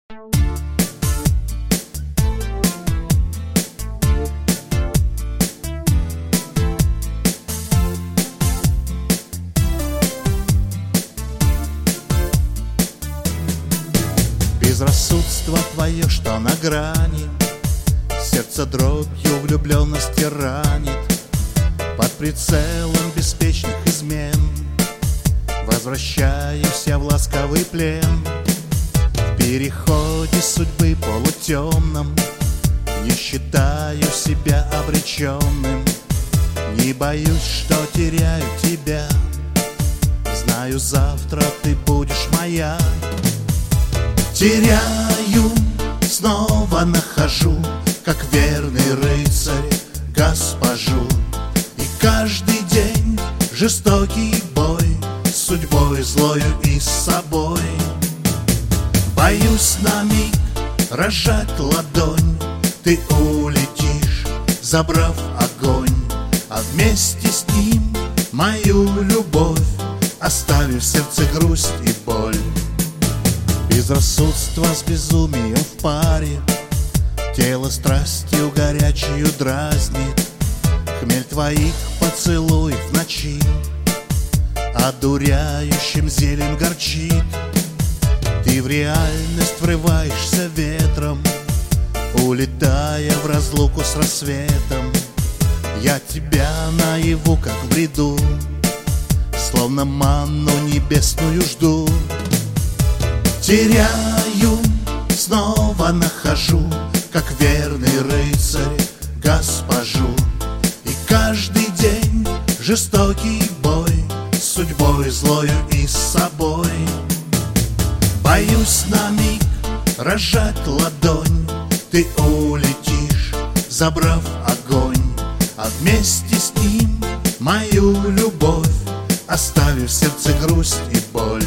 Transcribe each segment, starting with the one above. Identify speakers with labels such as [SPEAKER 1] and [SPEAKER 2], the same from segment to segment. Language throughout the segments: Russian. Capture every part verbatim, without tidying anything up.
[SPEAKER 1] Безрассудство твое, что на грани, сердце дробью влюбленности ранит. Под прицелом беспечных измен возвращаюсь я в ласковый плен. В переходе судьбы полутемном не считаю себя обреченным. Не боюсь, что теряю тебя, знаю, завтра ты будешь моя. Теряю, снова нахожу, как верный рыцарь госпожу. И каждый день жестокий бой с судьбой злою и с собой. Боюсь на миг разжать ладонь, ты улетишь, забрав огонь, а вместе с ним мою любовь, оставив в сердце грусть и боль. Безрассудство с безумием в паре, тело страстью горячую дразнит. Хмель твоих поцелуев в ночи одуряющим зелень горчит. Ты в реальность врываешься ветром, улетая в разлуку с рассветом. Я тебя наяву, как в бреду, словно манну небесную жду. Теряю, снова нахожу, как верный рыцарь госпожу. И каждый день жестокий бой с судьбой злою и с собой. Боюсь на миг разжать ладонь, ты улетишь, забрав огонь, а вместе с ним мою любовь, оставив в сердце грусть и боль.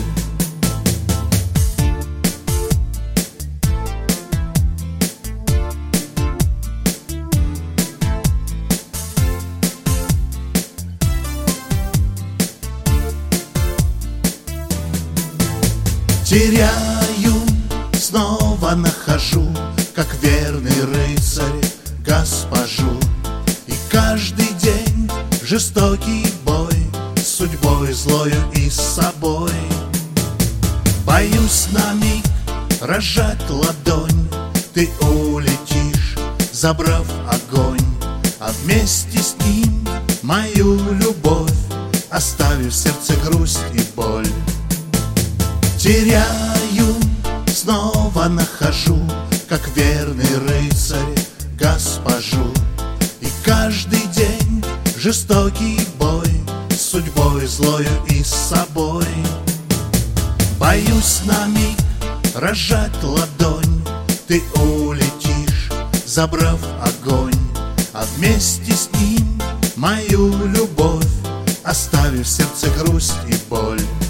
[SPEAKER 1] Теряю, снова нахожу, как верный рыцарь госпожу. И каждый день жестокий бой с судьбой злою и с собой. Боюсь на миг разжать ладонь, ты улетишь, забрав огонь, а вместе с ним мою любовь, оставив в сердце грусть и боль. Теряю, снова нахожу, как верный рыцарь госпожу. И каждый день жестокий бой с судьбой злою и с собой. Боюсь на миг разжать ладонь, ты улетишь, забрав огонь, а вместе с ним мою любовь, оставив в сердце грусть и боль.